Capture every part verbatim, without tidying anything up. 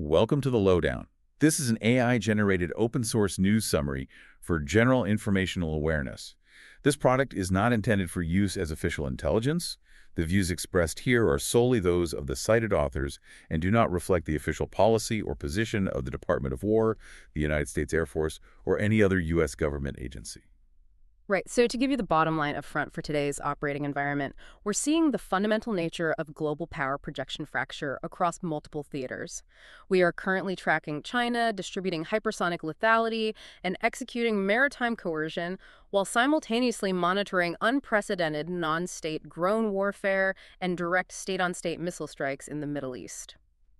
Welcome to the Lowdown. This is an A I-generated open-source news summary for general informational awareness. This product is not intended for use as official intelligence. The views expressed here are solely those of the cited authors and do not reflect the official policy or position of the Department of War, the United States Air Force, or any other U S government agency. Right. So to give you the bottom line up front for today's operating environment, we're seeing the fundamental nature of global power projection fracture across multiple theaters. We are currently tracking China distributing hypersonic lethality and executing maritime coercion while simultaneously monitoring unprecedented non-state drone warfare and direct state-on-state missile strikes in the Middle East.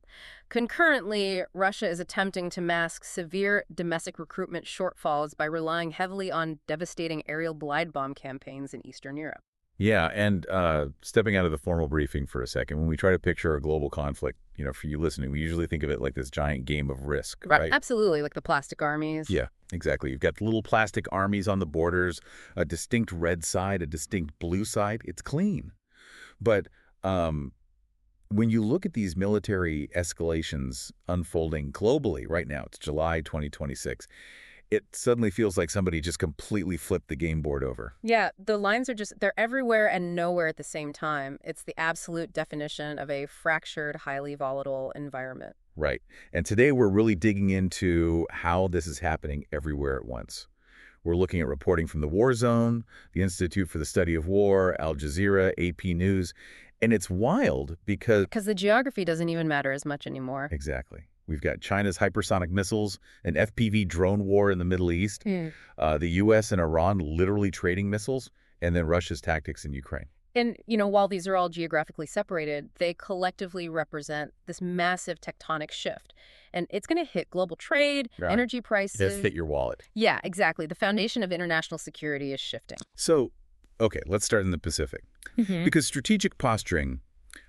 Concurrently, Russia is attempting to mask severe domestic recruitment shortfalls by relying heavily on devastating aerial glide bomb campaigns in Eastern Europe. Yeah, and uh, stepping out of the formal briefing for a second, when we try to picture a global conflict, you know, for you listening, we usually think of it like this giant game of Risk, right? Absolutely, like the plastic armies. Yeah, exactly. You've got little plastic armies on the borders, a distinct red side, a distinct blue side. It's clean. But um, when you look at these military escalations unfolding globally right now, it's July twenty twenty-six, it suddenly feels like somebody just completely flipped the game board over. Yeah, the lines are just, they're everywhere and nowhere at the same time. It's the absolute definition of a fractured, highly volatile environment. Right. And today we're really digging into how this is happening everywhere at once. We're looking at reporting from the War Zone, the Institute for the Study of War, Al Jazeera, A P News. And it's wild because... Because the geography doesn't even matter as much anymore. Exactly. We've got China's hypersonic missiles, an F P V drone war in the Middle East, mm. uh, the U S and Iran literally trading missiles, and then Russia's tactics in Ukraine. And, you know, while these are all geographically separated, they collectively represent this massive tectonic shift. And it's going to hit global trade, right. energy prices. It's hit your wallet. Yeah, exactly. The foundation of international security is shifting. So, okay, let's start in the Pacific. Mm-hmm. Because strategic posturing,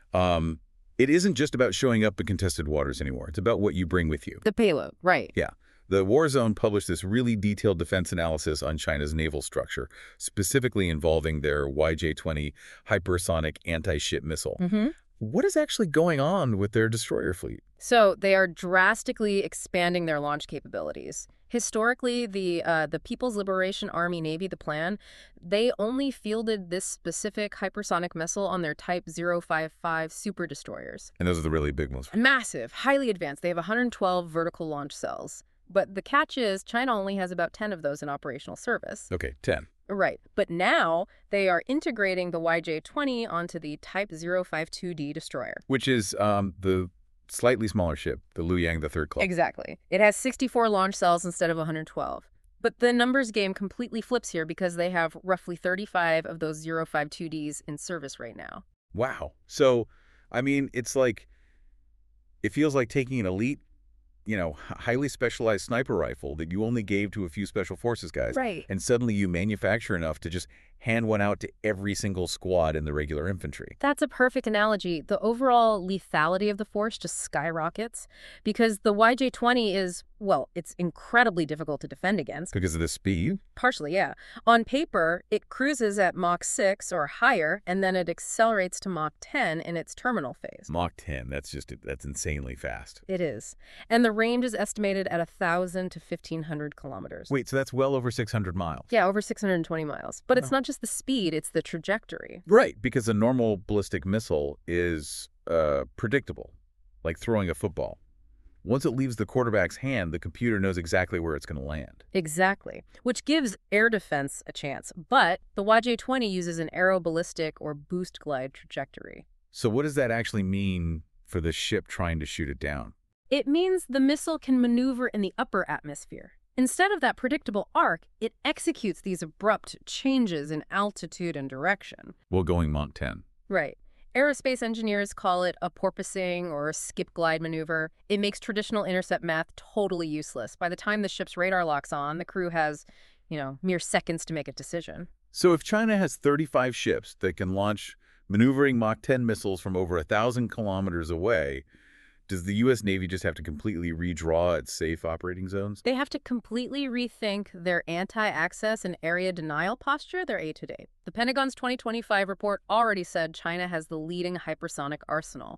um, it isn't just about showing up in contested waters anymore. It's about what you bring with you. The payload, right. Yeah. The War Zone published this really detailed defense analysis on China's naval structure, specifically involving their Y J twenty hypersonic anti-ship missile. Mm-hmm. What is actually going on with their destroyer fleet? So they are drastically expanding their launch capabilities. Historically, the uh, the People's Liberation Army Navy, the plan, they only fielded this specific hypersonic missile on their Type zero five five super destroyers. And those are the really big ones. Massive, highly advanced. They have one hundred twelve vertical launch cells. But the catch is China only has about ten of those in operational service. Okay, ten. Right. But now they are integrating the Y J twenty onto the Type zero five two D destroyer. Which is um, the slightly smaller ship, the Luoyang the Third Class. Exactly. It has sixty-four launch cells instead of one hundred twelve. But the numbers game completely flips here because they have roughly thirty-five of those zero five two Ds in service right now. Wow. So, I mean, it's like, it feels like taking an elite, you know, highly specialized sniper rifle that you only gave to a few special forces guys. Right. And suddenly you manufacture enough to just hand one out to every single squad in the regular infantry. That's a perfect analogy. The overall lethality of the force just skyrockets because the Y J twenty is, well, it's incredibly difficult to defend against. Because of the speed? Partially, yeah. On paper, it cruises at Mach six or higher, and then it accelerates to Mach ten in its terminal phase. Mach ten, that's just, that's insanely fast. It is. And the range is estimated at one thousand to fifteen hundred kilometers. Wait, so that's well over six hundred miles? Yeah, over six hundred twenty miles. But oh. it's not just the speed, it's the trajectory. Right, because a normal ballistic missile is uh, predictable, like throwing a football. Once it leaves the quarterback's hand, the computer knows exactly where it's going to land. Exactly, which gives air defense a chance. But the Y J twenty uses an aeroballistic or boost glide trajectory. So what does that actually mean for the ship trying to shoot it down? It means the missile can maneuver in the upper atmosphere. Instead of that predictable arc, it executes these abrupt changes in altitude and direction. Well, going Mach ten. Right. Aerospace engineers call it a porpoising or skip glide maneuver. It makes traditional intercept math totally useless. By the time the ship's radar locks on, the crew has, you know, mere seconds to make a decision. So if China has thirty-five ships that can launch maneuvering Mach ten missiles from over a thousand kilometers away, does the U S Navy just have to completely redraw its safe operating zones? They have to completely rethink their anti-access and area denial posture, their A to D. The Pentagon's twenty twenty-five report already said China has the leading hypersonic arsenal.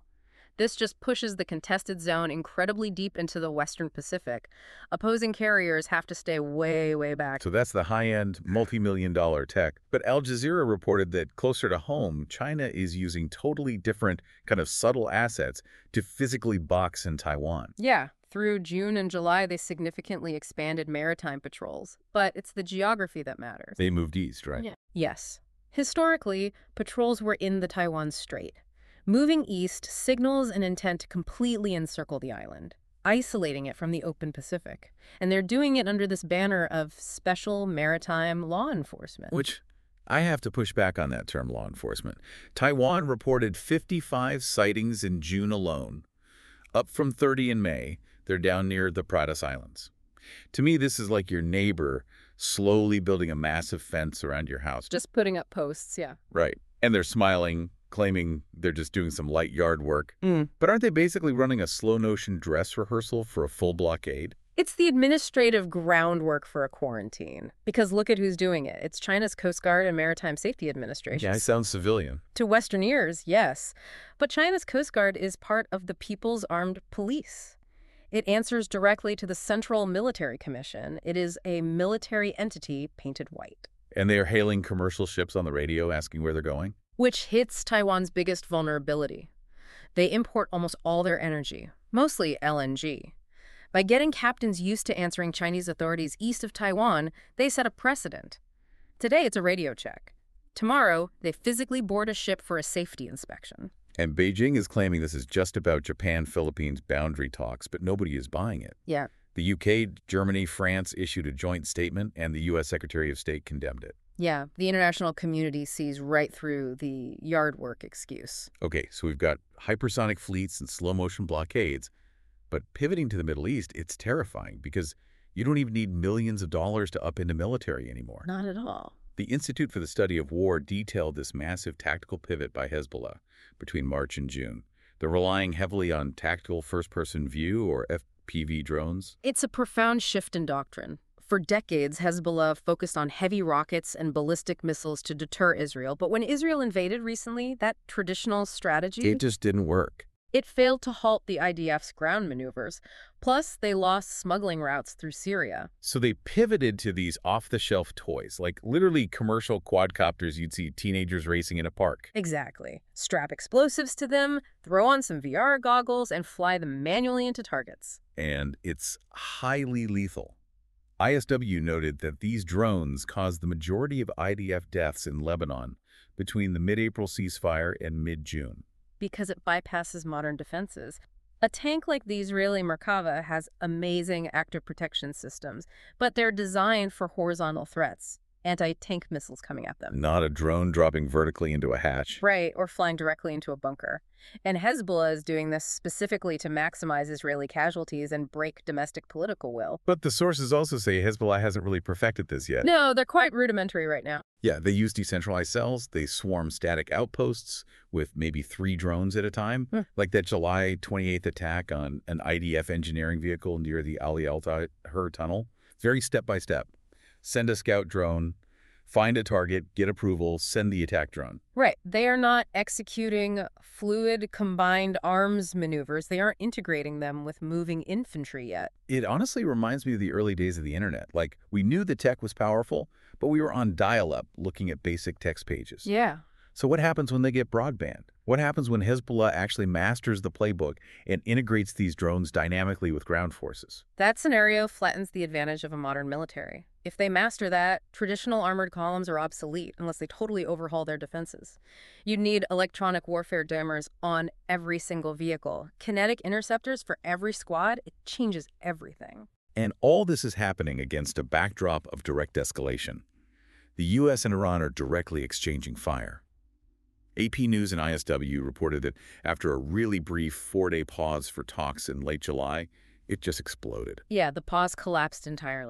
This just pushes the contested zone incredibly deep into the Western Pacific. Opposing carriers have to stay way, way back. So that's the high-end, multi-million dollar tech. But Al Jazeera reported that closer to home, China is using totally different, kind of subtle assets to physically box in Taiwan. Yeah, through June and July, they significantly expanded maritime patrols. But it's the geography that matters. They moved east, right? Yeah. Yes. Historically, patrols were in the Taiwan Strait. Moving east signals an intent to completely encircle the island, isolating it from the open Pacific. And they're doing it under this banner of special maritime law enforcement. Which, I have to push back on that term, law enforcement. Taiwan reported fifty-five sightings in June alone, up from thirty in May. They're down near the Pratas Islands. To me, this is like your neighbor slowly building a massive fence around your house. Just putting up posts, yeah. Right. And they're smiling, claiming they're just doing some light yard work. Mm. But aren't they basically running a slow-motion dress rehearsal for a full blockade? It's the administrative groundwork for a quarantine. Because look at who's doing it. It's China's Coast Guard and Maritime Safety Administration. Yeah, it sounds civilian. To Western ears, yes. But China's Coast Guard is part of the People's Armed Police. It answers directly to the Central Military Commission. It is a military entity painted white. And they are hailing commercial ships on the radio asking where they're going? Which hits Taiwan's biggest vulnerability. They import almost all their energy, mostly L N G. By getting captains used to answering Chinese authorities east of Taiwan, they set a precedent. Today, it's a radio check. Tomorrow, they physically board a ship for a safety inspection. And Beijing is claiming this is just about Japan-Philippines boundary talks, but nobody is buying it. Yeah. The U K, Germany, France issued a joint statement, and the U S Secretary of State condemned it. Yeah, the international community sees right through the yard work excuse. Okay, so we've got hypersonic fleets and slow-motion blockades, but pivoting to the Middle East, it's terrifying because you don't even need millions of dollars to up into military anymore. Not at all. The Institute for the Study of War detailed this massive tactical pivot by Hezbollah between March and June. They're relying heavily on tactical first-person view, or F P V drones. It's a profound shift in doctrine. For decades, Hezbollah focused on heavy rockets and ballistic missiles to deter Israel. But when Israel invaded recently, that traditional strategy... It just didn't work. It failed to halt the I D F's ground maneuvers. Plus, they lost smuggling routes through Syria. So they pivoted to these off-the-shelf toys, like literally commercial quadcopters you'd see teenagers racing in a park. Exactly. Strap explosives to them, throw on some V R goggles, and fly them manually into targets. And it's highly lethal. I S W noted that these drones caused the majority of I D F deaths in Lebanon between the mid-April ceasefire and mid-June. Because it bypasses modern defenses. A tank like the Israeli Merkava has amazing active protection systems, but they're designed for horizontal threats, anti-tank missiles coming at them. Not a drone dropping vertically into a hatch. Right, or flying directly into a bunker. And Hezbollah is doing this specifically to maximize Israeli casualties and break domestic political will. But the sources also say Hezbollah hasn't really perfected this yet. No, they're quite rudimentary right now. Yeah, they use decentralized cells. They swarm static outposts with maybe three drones at a time, Hmm. like that July twenty-eighth attack on an I D F engineering vehicle near the Ali Al-Tahrir tunnel. Very step-by-step. Send a scout drone, find a target, get approval, send the attack drone. Right. They are not executing fluid combined arms maneuvers. They aren't integrating them with moving infantry yet. It honestly reminds me of the early days of the internet. Like, we knew the tech was powerful, but we were on dial-up looking at basic text pages. Yeah. So what happens when they get broadband? What happens when Hezbollah actually masters the playbook and integrates these drones dynamically with ground forces? That scenario flattens the advantage of a modern military. If they master that, traditional armored columns are obsolete unless they totally overhaul their defenses. You'd need electronic warfare jammers on every single vehicle. Kinetic interceptors for every squad. It changes everything. And all this is happening against a backdrop of direct escalation. The U S and Iran are directly exchanging fire. A P News and I S W reported that after a really brief four-day pause for talks in late July, it just exploded. Yeah, the pause collapsed entirely.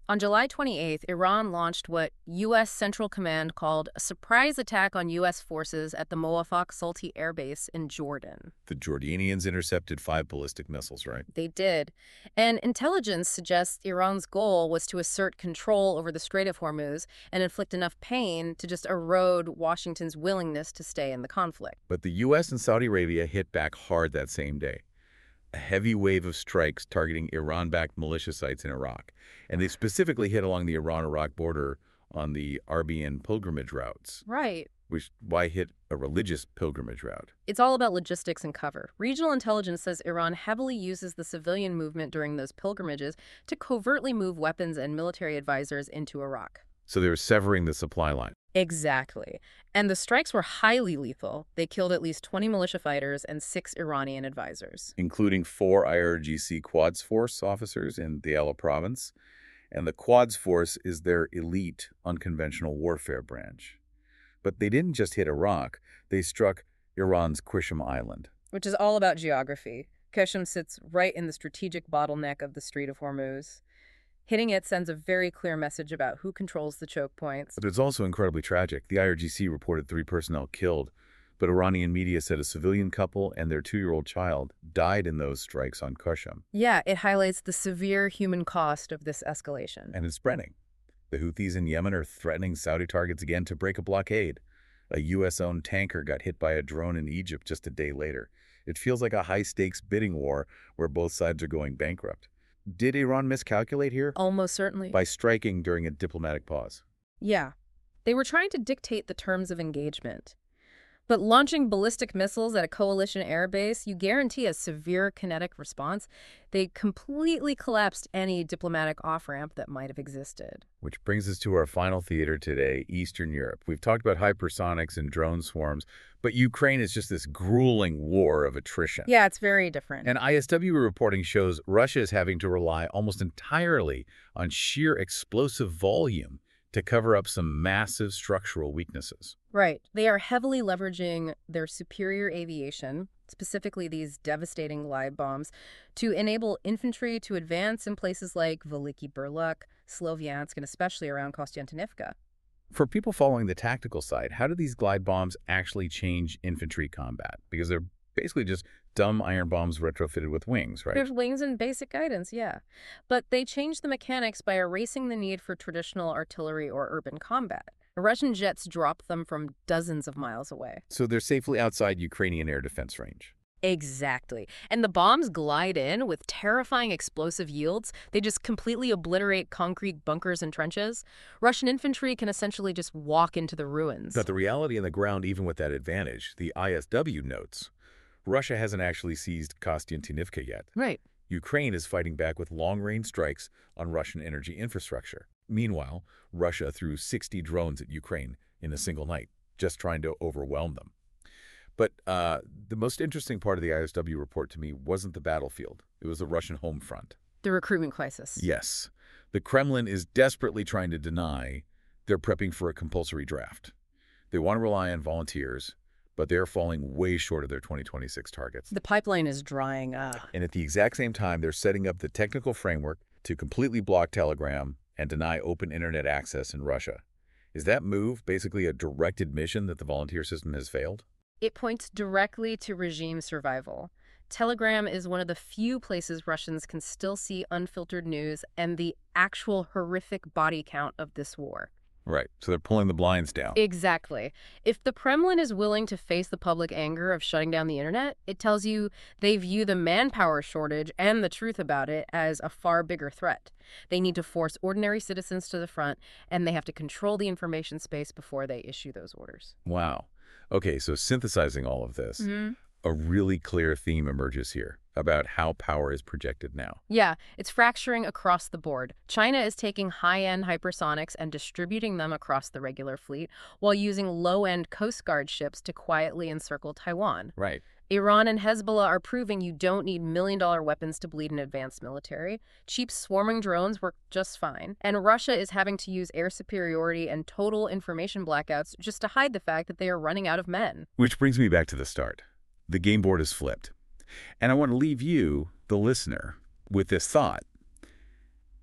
On July twenty-eighth, Iran launched what U S Central Command called a surprise attack on U S forces at the Mowaffaq Salti Air Base in Jordan. The Jordanians intercepted five ballistic missiles, right? They did. And intelligence suggests Iran's goal was to assert control over the Strait of Hormuz and inflict enough pain to just erode Washington's willingness to stay in the conflict. But the U S and Saudi Arabia hit back hard that same day. A heavy wave of strikes targeting Iran-backed militia sites in Iraq. And they specifically hit along the Iran-Iraq border on the Arabian pilgrimage routes. Right. Which, why hit a religious pilgrimage route? It's all about logistics and cover. Regional intelligence says Iran heavily uses the civilian movement during those pilgrimages to covertly move weapons and military advisors into Iraq. So they were severing the supply line. Exactly. And the strikes were highly lethal. They killed at least twenty militia fighters and six Iranian advisors. Including four I R G C Quds Force officers in Diyala province. And the Quds Force is their elite unconventional warfare branch. But they didn't just hit Iraq. They struck Iran's Qushm Island. Which is all about geography. Qushm sits right in the strategic bottleneck of the Strait of Hormuz. Hitting it sends a very clear message about who controls the choke points. But it's also incredibly tragic. The I R G C reported three personnel killed, but Iranian media said a civilian couple and their two-year-old child died in those strikes on Qushm. Yeah, it highlights the severe human cost of this escalation. And it's spreading. The Houthis in Yemen are threatening Saudi targets again to break a blockade. A U S-owned tanker got hit by a drone in Egypt just a day later. It feels like a high-stakes bidding war where both sides are going bankrupt. Did Iran miscalculate here? Almost certainly. By striking during a diplomatic pause. Yeah. They were trying to dictate the terms of engagement. But launching ballistic missiles at a coalition air base, you guarantee a severe kinetic response. They completely collapsed any diplomatic off-ramp that might have existed. Which brings us to our final theater today, Eastern Europe. We've talked about hypersonics and drone swarms, but Ukraine is just this grueling war of attrition. Yeah, it's very different. And I S W reporting shows Russia is having to rely almost entirely on sheer explosive volume to cover up some massive structural weaknesses. Right. They are heavily leveraging their superior aviation, specifically these devastating glide bombs, to enable infantry to advance in places like Veliki Burlak, Sloviansk, and especially around Kostiantynivka. For people following the tactical side, how do these glide bombs actually change infantry combat? Because they're basically just dumb iron bombs retrofitted with wings, right? There's wings and basic guidance, yeah. But they change the mechanics by erasing the need for traditional artillery or urban combat. Russian jets drop them from dozens of miles away. So they're safely outside Ukrainian air defense range. Exactly. And the bombs glide in with terrifying explosive yields. They just completely obliterate concrete bunkers and trenches. Russian infantry can essentially just walk into the ruins. But the reality on the ground, even with that advantage, the I S W notes, Russia hasn't actually seized Kostiantynivka yet. Right. Ukraine is fighting back with long-range strikes on Russian energy infrastructure. Meanwhile, Russia threw sixty drones at Ukraine in a single night, just trying to overwhelm them. But uh, the most interesting part of the I S W report to me wasn't the battlefield. It was the Russian home front. The recruitment crisis. Yes. The Kremlin is desperately trying to deny they're prepping for a compulsory draft. They want to rely on volunteers, but they're falling way short of their twenty twenty-six targets. The pipeline is drying up. And at the exact same time, they're setting up the technical framework to completely block Telegram and deny open internet access in Russia. Is that move basically a direct admission that the volunteer system has failed? It points directly to regime survival. Telegram is one of the few places Russians can still see unfiltered news and the actual horrific body count of this war. Right. So they're pulling the blinds down. Exactly. If the Kremlin is willing to face the public anger of shutting down the internet, it tells you they view the manpower shortage and the truth about it as a far bigger threat. They need to force ordinary citizens to the front, and they have to control the information space before they issue those orders. Wow. Okay, so synthesizing all of this, Mm-hmm. a really clear theme emerges here about how power is projected now. Yeah, it's fracturing across the board. China is taking high-end hypersonics and distributing them across the regular fleet while using low-end Coast Guard ships to quietly encircle Taiwan. Right. Iran and Hezbollah are proving you don't need million-dollar weapons to bleed an advanced military. Cheap swarming drones work just fine. And Russia is having to use air superiority and total information blackouts just to hide the fact that they are running out of men. Which brings me back to the start. The game board is flipped. And I want to leave you, the listener, with this thought.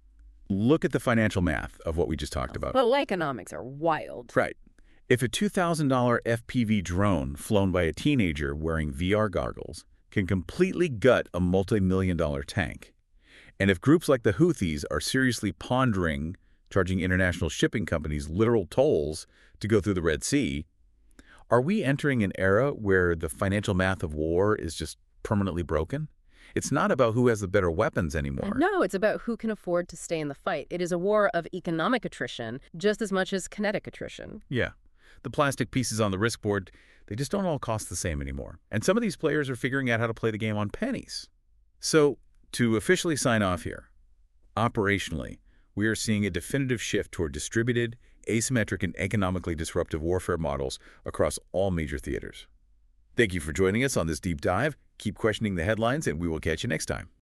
Look at the financial math of what we just talked about. Well, economics are wild. Right. If a two thousand dollar F P V drone flown by a teenager wearing V R goggles can completely gut a multi-million dollar tank, and if groups like the Houthis are seriously pondering charging international shipping companies literal tolls to go through the Red Sea, are we entering an era where the financial math of war is just permanently broken? It's not about who has the better weapons anymore. No, it's about who can afford to stay in the fight. It is a war of economic attrition just as much as kinetic attrition. Yeah. The plastic pieces on the risk board, they just don't all cost the same anymore. And some of these players are figuring out how to play the game on pennies. So, to officially sign off here, operationally, we are seeing a definitive shift toward distributed, asymmetric, and economically disruptive warfare models across all major theaters. Thank you for joining us on this deep dive. Keep questioning the headlines, and we will catch you next time.